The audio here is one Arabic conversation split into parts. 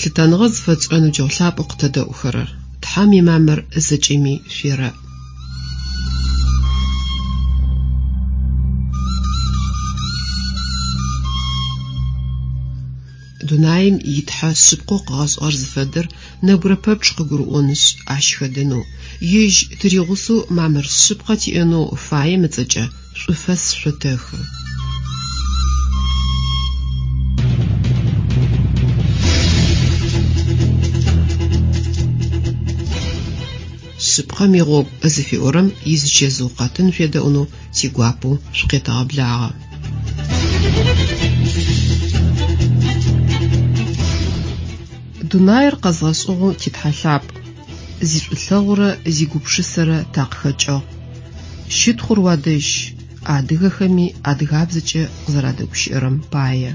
Лъытаныгъэ зыфэцӏэну джэулъапӏэу къытэдэӏухэрэр. Тхьам имамэр зэкӏэми шъуерэ. Дунаим итхьэ шъыпкъэу къыгъэшӏэгъэр зыфэдэр нэбгырэ пэпчъ къыгурыӏонышъ ащ хэдэнэу. Ежь тыригъусэу мамыр шъыпкъэ тиӏэнэу фаем ыцӏэкӏэ шӏуфэс шъотэхы. Шъыпкъэм игъогу зыфиӏорэм изычезыукъэтын шъуедэӏунэу тигуапэу шъукъетэгъэблагъэ. Дунаир къэзгъэшӏыгъэу титхьэлъапӏ. Зишӏулъэгъурэ зигупшысэрэ такъыхэкӏыгъ. Щытхъур уадэжь адыгэхэми адыгабзэкӏэ къызэрадэгущыӏэрэм пае.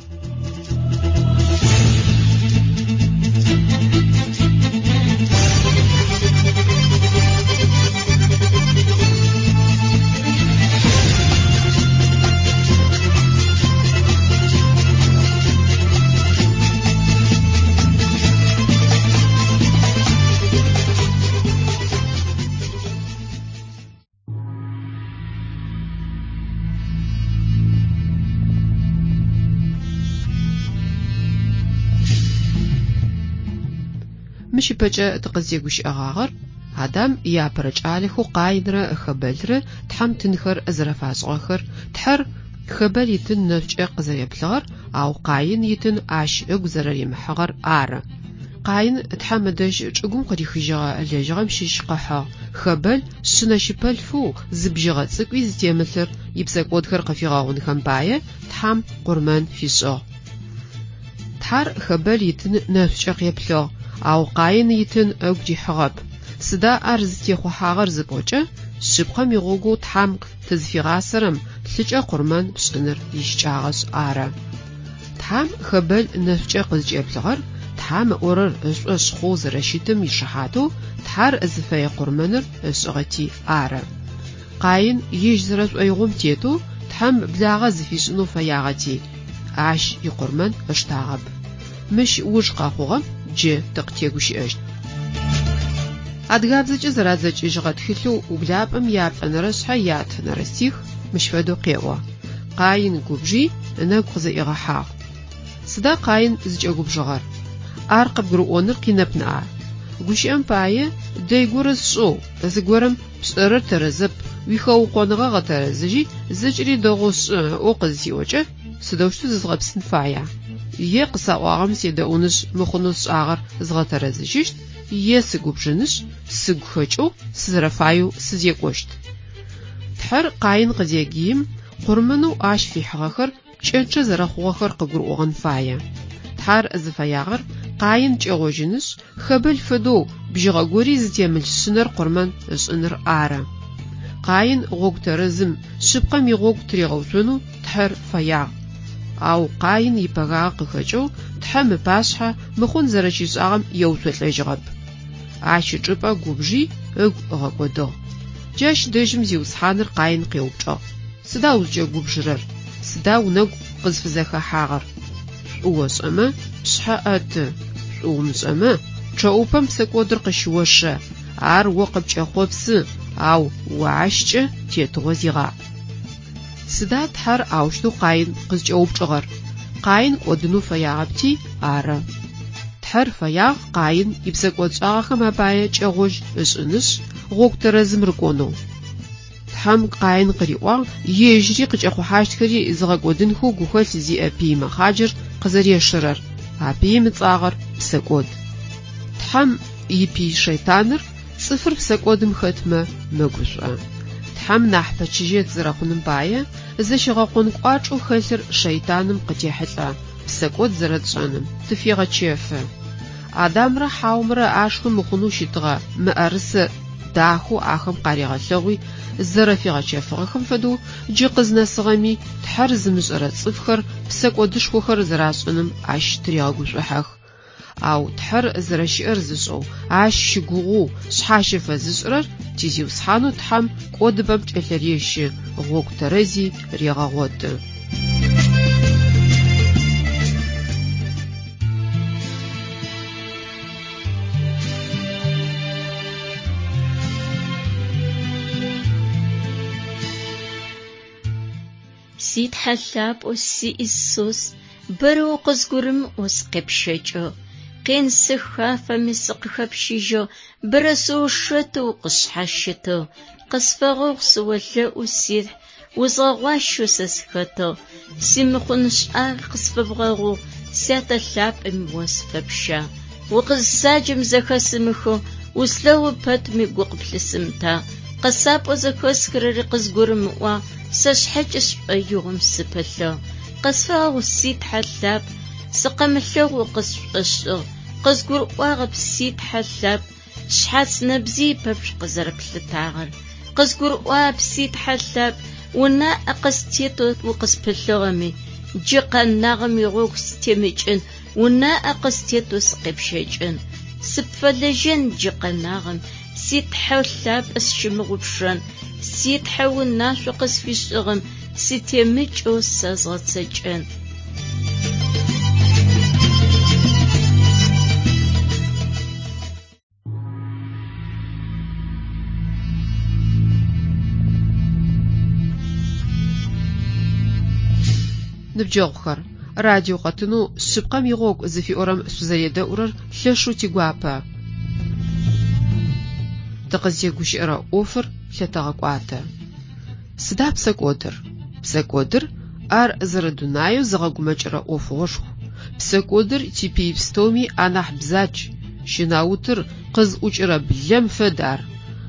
Мыщипэкӏэ тыкъыздегущыӏэгъагъэр Адам иапэрэ кӏалэхэу Къаинрэ Хэбэлрэ тхьэм тынхэр зэрэфашӏыгъэхэр, тхьэр Хэбэл итын нэфкӏэ къызэреплъыгъэр, ау Къаин итын ащ ыгу зэрэремыхьыгъэр ары. Къаин тхьэм ыдэжь чӏыгум къырихыжьыгъэ лэжьыгъэм щыщ къыхьыгъ. Хэбэл шъынэщыпэлъфэу зыбжьыгъэ цӏыкӏуи зытемылъыр ипсэкӏодхэр къыфигъэгъунхэм пае тхьэм къурмэн фишӏыгъ. Тхьэр Хэбэл итын нэфкӏэ къеплъыгъ, ау Къаин итын ыгу дихьыгъэп. Сыда ар зытехъухьагъэр зыпӏокӏэ, шъыпкъэм игъогу тхьэм тызфигъасэрэм лъыкӏэ къурмэн пшӏыныр ищыкӏагъэшъ ары. Тхьэм Хэбэл нэфкӏэ къызкӏеплъыгъэр, тхьэм ыӏорэр ышӏошъ хъугъ зэрэщытым ишыхьатэу тхьэр зыфэе къурмэныр ышӏыгъэти ары. Къаин ижь зэрэшӏоигъум тетэу тхьэм благъэ зыфишӏынэу фэягъэти, ащ икъурмэн ыштагъэп. Мыщ уж къэхъугъэм джы тыкъытегущыӏэщт. Адыгабзэкӏэ зэрадзэкӏыжьыгъэ тхылъэу ублапӏэм япӏэнэрэ шъхьэ ятхэнэрэ стих мыщ фэдэу къеӏо. Къаин губжи ынэгу къызэӏигъэхьагъ. Сыда Къаин зыкӏэгубжыгъэр? Ар къыбгурыӏоныр къинэп наӏа. Гущыӏэм пае дэй горэ сшӏоу, зыгорэм пшӏэрэр тэрэзэп, уихэукъоныгъэ гъэтэрэзыжьи зэкӏэри дэгъоу шӏыӏэу къызытиӏокӏэ сыдэущтэу зызгъэпсын фая? Е къысаӏуагъэм седэӏунышъ мыхъунэу сшӏагъэр згъэтэрэзыжьыщт, е сыгубжынышъ сыгу хэкӏэу сызэрэфаеу сызекӏощт. Тхьэр Къаин къыдегъим къурмэнэу ащ фихьыгъэхэр кӏэчъэ зэрэхъугъэхэр къыгурыӏогъэн фае. Тхьэр зыфаягъэр Къаин кӏэгъожьынышъ Хэбэл фэдэу бжьыгъэ гори зытемылъ-шъынэр къурмэн ышӏыныр ары. Къаин гъогу тэрэзым шъыпкъэм игъогу тыригъэуцонэу тхьэр фаягъ. Ау Къаин ипэгагъ къыхэкӏэу тхьэм ыпашъхьэ мыхъун зэрэщишӏагъэм еуцолӏэжьыгъэп. Ащ ычӏыпӏэ губжи ыгу ыгъэкӏодыгъ. Джащ дэжьым зиусхьаныр Къаин къеупчӏыгъ. Сыда узыкӏэгубжырэр? Сыда унэгу къызфызэхэхьагъэр? Шӏуошӏэмэ пшъхьэ ӏэты, шӏуумышӏэмэ чъэӏупэм псэкӏодыр къыщыошэ. Ар о къыпкӏэхъопсы, ау уащкӏэ тетыгъо зигъаӏ. Сыда тхьэр аущтэу Къаин къызкӏэупчӏыгъэр? Къаин кӏодынэу фэягъэпти ары. Тхьэр фаягъ Къаин ипсэкӏодшӏагъэхэм апае кӏэгъожь ышӏынышъ гъогу тэрэзым рыкӏонэу. Тхьэм Къаин къыриӏуагъ ежьри къыкӏэхъухьащтхэри зыгъэкӏодынхэу гухэлъ зиӏэ пий мэхъаджэр къызэрешэрэр. Апеи мыцӏагъэр псэкӏод. Тхьэм ипий шейтаныр цӏыфыр псэкӏодым хэтмэ мэгушӏо. Тхьэм нахь пэчыжьэ зэрэхъуным пае зэщыгъэкъон кӏуачӏэу хэлъыр шейтаным къытехьылӏэ, псэкӏод зэрэтшӏэным тыфегъэчефы. Адамрэ Хьаумрэ ашхым мыхъунэу щытыгъэ мыӏэрысэ дахэу ахэм къарегъэлъэгъуи зэрэфигъэчефыгъэхэм фэдэу джы къызнэсыгъэми тхьэр зымышӏэрэ цӏыфхэр псэкӏодышхохэр зэрашӏыным ащ тыригъэгушӏохьэх. Ау тхьэр зэрэщыӏэр зышӏэу ащ щыгугъу шъхьащэфэ зышӏырэр тизиусхьанэу тхьэм кӏодыбэм кӏэлъырещы гъогу тэрэзи سيد حلاب وسي إسوس برو قزقرم وسقبشجو قين سخا فمسق خبشيجو برسو شتو قشحشتو قصفغو سوالة وسيد وزغواشو سسختو سيمخونش قصفبغو سيات اللاب اموسفبشا وقزساجم زخسمخو وسلو بات ميقوق بلسمتا قصاب وزخسكرر قزقرم وا سشحجش أيوغم سبلو قصفغو سيد حلاب سقملو وقصفشو قزقر واغب سيد حلاب شحاس نبزي ببش قزرب لتاغر قزقر واب سيد حلاب ونا أقستيتو وقصفلوغمي جيقا ناغم يغوك ستيمجن ونا أقستيتو سقبشجن سبفلجن جيقا ناغم سيد حلاب أسشمغ بشرن سيد حول ناس وقصفش أغم ستيمجو سازغت سجن نبجوخر راديو قطنو شبقم يغوك زفي أورم سوزايدا أورر لشو تيغوابا تقزي غوشيرا أوفر لتغاقواتا سدا بساقودر ار زردونايو زغاقوماجرا أوفوشخ بساقودر تيبي بستومي أناح بزاج شناوتر قز أوجرا بلم فدار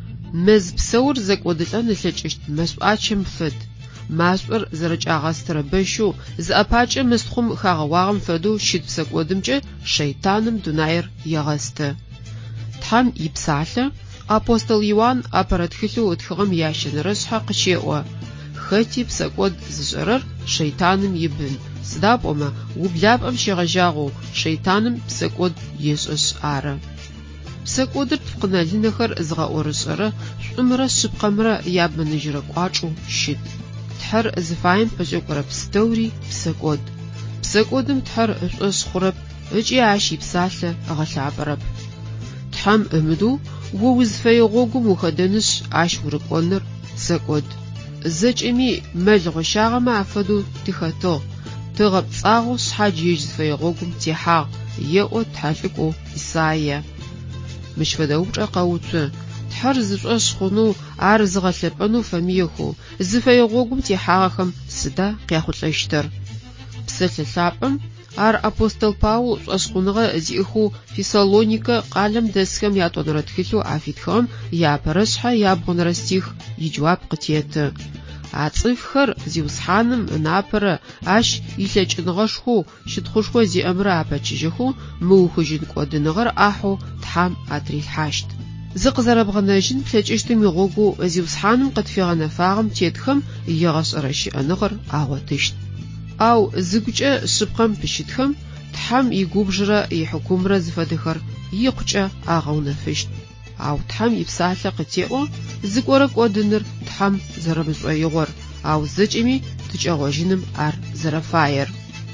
مز بسور زاقودلان لتششت مسوآتشم فد ماسور زرج آغاستر بشو زأباچه مستخوم خاغواغم فدو شید بساقودمجه شیطانم دوناير يغاسته تحم يبساله апостол Иоанн апаратхылъу ытхыгъэм ящэнэрэшъхьэ къыщеӏо: «Хэти псэкӏод зышӏэрэр шэйтаным ибын». Сыда пӏомэ ублапӏэм щегъэжьагъэу шэйтаным псэкӏод ешӏэшъ ары. Псэкӏодыр тфкъынэлынэхэр зыгъэӏорышӏэрэ шӏумрэ шъыпкъэмрэ ябмэныжьырэ кӏуачӏэу щыт. Тхьэр зыфаем пэшӏэкӏорэ пстэури псэкӏод. Псэкӏодым тхьэр ышӏошъ хъурэп ыкӏи ащ ипсалъэ ыгъэлъапӏэрэп. Тхьэм ымыдэу о узфэегъогум ухэдэнышъ ащ урыкӏоныр псэкӏод. Зэкӏэми мэл гъощагъэмэ афэдэу тыхэтыгъ. Тыгъэпцӏагъэу шъхьадж ежь зыфэегъогум техьагъ, еӏо тхьалӏыкӏоу Исаия. Мыщ фэдэ упчӏэ къэуцу. Тхьэр зышӏошъ хъунэу ар зыгъэлъэпӏэнэу фэмыехэу зыфэегъогум техьагъэхэм сыда къяхъулӏэщтыр? Псэлъэ лъапӏэм ар апостол Паул шӏошъхъуныгъэ зиӏэхэу Фессалоникэ къалэм дэсхэм ятӏонэрэ тхылъэу афитхэм япэрэшъхьэ ябгъонэрэ стих иджуап къытеты. А цӏыфхэр зиусхьаным напэрэ ащ илъэкӏыныгъэшхоу щытхъушхо зиӏэмрэ апэчыжьэхэу мыухыжьын кӏодыныгъэр ӏахьэу тхьам атрилъхьащт. Зыкъызэрэбгъэнэжьын плъэкӏыщтым игъогу зиусхьаным къытфигъэнэфагъэм тетхэм егъэшӏэрэ щыӏэныгъэр агъотыщт. Ау зыгукӏэ шъыпкъэм пыщытхэм тхьам игубжрэ ихьукумрэ зыфэдэхэр икъукӏэ агъэунэфыщт. Ау тхьам ипсалъэ къытеӏо зыгорэ кӏодыныр тхьам зэрэмышӏоигъор, ау зэкӏэми тыкӏэгъожьыным ар зэрэфаер.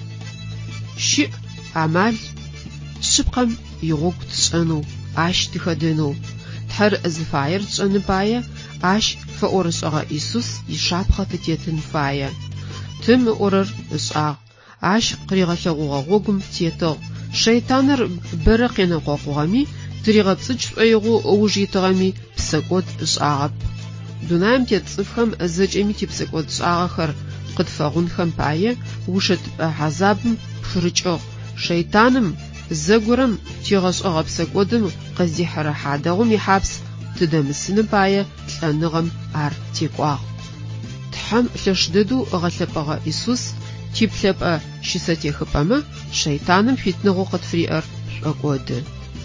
Щыӏ амал шъыпкъэм игъогу тшӏэнэу ащ тыхэдэнэу. Тхьэр зыфаер тшӏэны пае ащ фэӏорышӏэгъэ Исус ишапхъэ тытетын фае. Тымыӏорэр ышӏагъ. Ащ къыригъэлъэгъугъэ гъогум тетыгъ. Шэйтаныр бэрэ къенэкъокъугъэми тыригъэпцӏыкӏ шӏоигъу ыужитыгъэми псэкӏод ышӏагъэп. Дунаим тет цӏыфхэм зэкӏэми типсэкӏод шӏагъэхэр къытфэгъунхэм пае ушэтыпӏэ хьазабым пшырыкӏыгъ. Шэйтаным зэгорэм тигъэшӏэгъэ псэкӏодым къыздихьэрэ хьадэгъум ихьапс тыдэмысыным пае лӏэныгъэм ар текӏуагъ. Тхьэм лъэш дэдэу ыгъэлъэпӏэгъэ Исус типлъэпӏэ щысэтехыпӏэмэ шэйтаным шъуитныгъэу къытфриӏэр шъукӏоды.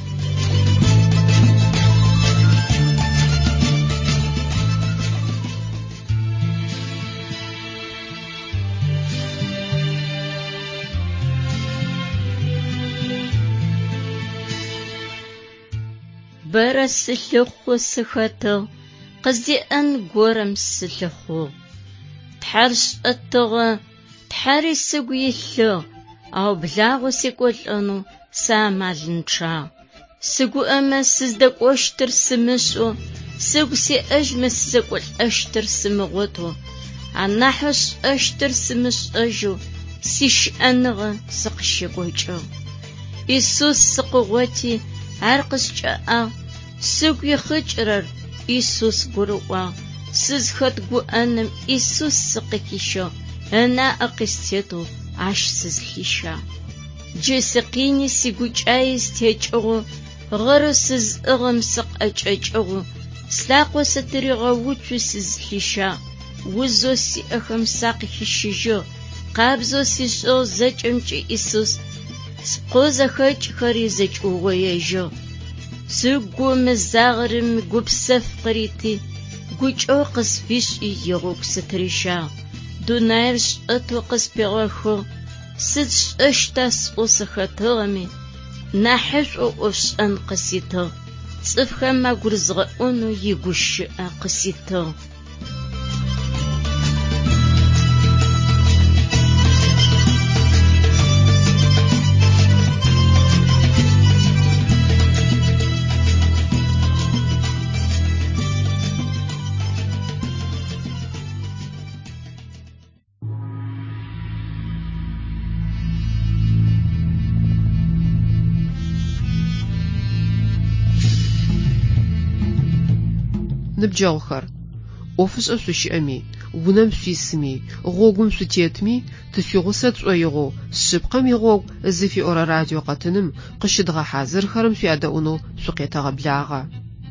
Бэрэ сылъыхъу сыхэтыгъ, къыздиӏэн горэм сылъыхъу. Тхьэр шӏэтыгъэ, тхьэри сыгу илъыгъ, ау благъо секӏолӏэнэу сыамалынчъагъ. Сыгуӏэмэ сыздэкӏощтыр сымышӏо, сыгу сиӏэжьмэ сызэкӏолӏэщтыр сымыгъотэу. анахьш اشتر سمشأجو سيشأنغ سقشقوجو إيسوس سقوتي عرقشجأ سوق يخجرر إيسوس قروا سزخت قوانم إيسوس سقكيشو أنا أقستيتو عش سزليشا جسقيني سيقوج آيس تيجعو غرو سز أغم سق أجعو سلاقو ستريغو وچو سزليشا وزو سي أخم ساقي خشيجو قابزو سي شو زجمج إيسوس سقوز خج خري زجعو ويجو سوقو مزاغرم قبسف قريتي قوجو قصفيش يغوك ستريشا دونايرش أتو قصبيغوخو سدش أشتاس أوسخاتغمي ناحش أوش أن قسيتو صفخا ما قرزغ أنو يقوش قسيتو نبجاوخر أوفيس أسوشيأمي ونم سويسمي غوغم سوتيتمي تفيغوسات سويغو سبقم يغوغ زفي أورا راديو قاتنم قشدغا حازر خرم سيادة سوقيتا غبلاغا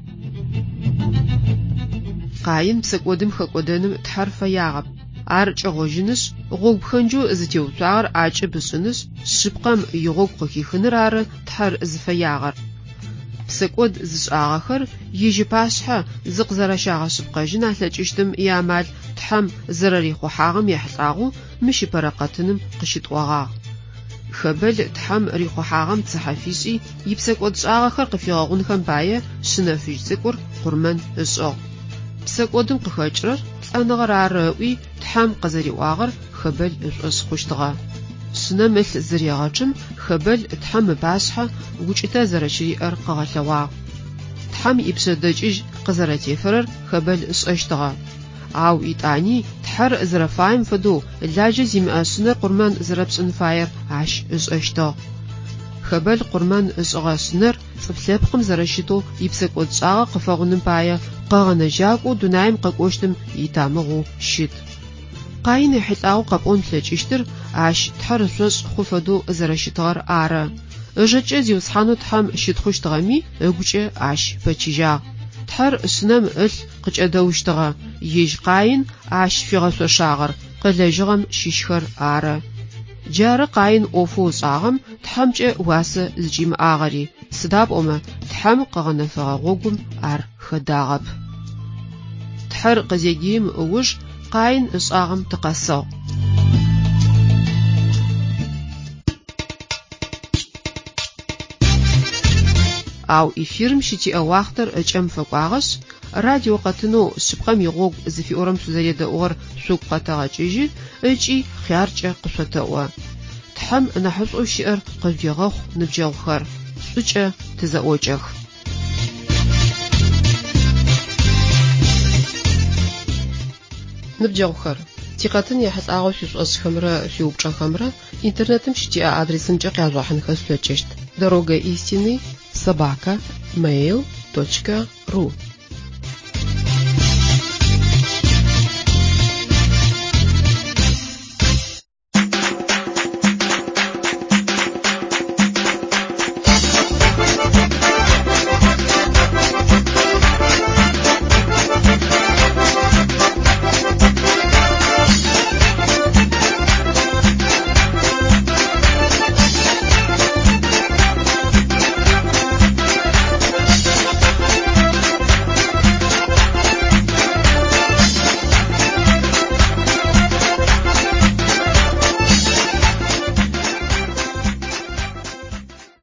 قاين بسكودم خكودنم تحرف ياغب عرج غوجنس غوغ بخنجو زتيوتوار عاج بسنس سبقم يغوغ قخيخنرار تحر زفياغر سكود زشاغخر يجي باشحة زق زرشاغ سبقاجنا لجشتم يامال تحم زرري خوحاغم يحلقاغو مشي برقاتنم قشت وغاغ خبل تحم ريخو حاغم تصحفيشي يبسكود زشاغخر قفيغاغون خم باية شنفيج زكور قرمن اشاغ بسكودم قخاجرر أنغر عراوي تحم قزري واغر خبل اشاس خوشتغا سنمل زريغاچم خبل تحم باشحة وجتا زرشري قغلوا تحم يبسدجج قزرتي فرر خبل اشاشتغا او يتاني تحر زرفايم فدو لاجه زيماسنر قرمان زربسن فاير عش اشاشتغ خبل قرمان اشغاسنر فبلبقم زرشتو يبسك ودشاغ قفاغنم بايا قغنجاقو دونايم قاقوشتم يتامغو شيت قاين يحلقاو قابون تلجشتر عش تحر سوش خوفدو زرشتغر آره اجاچه زيوسحانو تحم شتخوشتغمي اگوچه عش بچيجا تحر سنم ال قچدوشتغا يج قاين عش فيغسو شاغر قلجغم شيشخر آره جار قاين اوفو صاغم تحمچه واسه زجيم آغري سداب اوما تحم قغنفغا غوگم ار خداغب تحر قزيگيم اوش قاين اشاغم تقصو او إفيرم شتي أواختر أجم فقاغش راديو قطنو سبقم يغوغ زفي أورم سوزريد أور سوق قطاغاجيجي أجي خيارجة قصوتاوا تحم نحصو شئر قليغوخ نبجاوخر سوچة تزاوجخ نبجاوخر تيقاتن يحس آغو سيسوز خمرة سيوبجا خمرة интернетом شتي адресом جاقيازوحن خسلوچشت دорога истины @mail.ru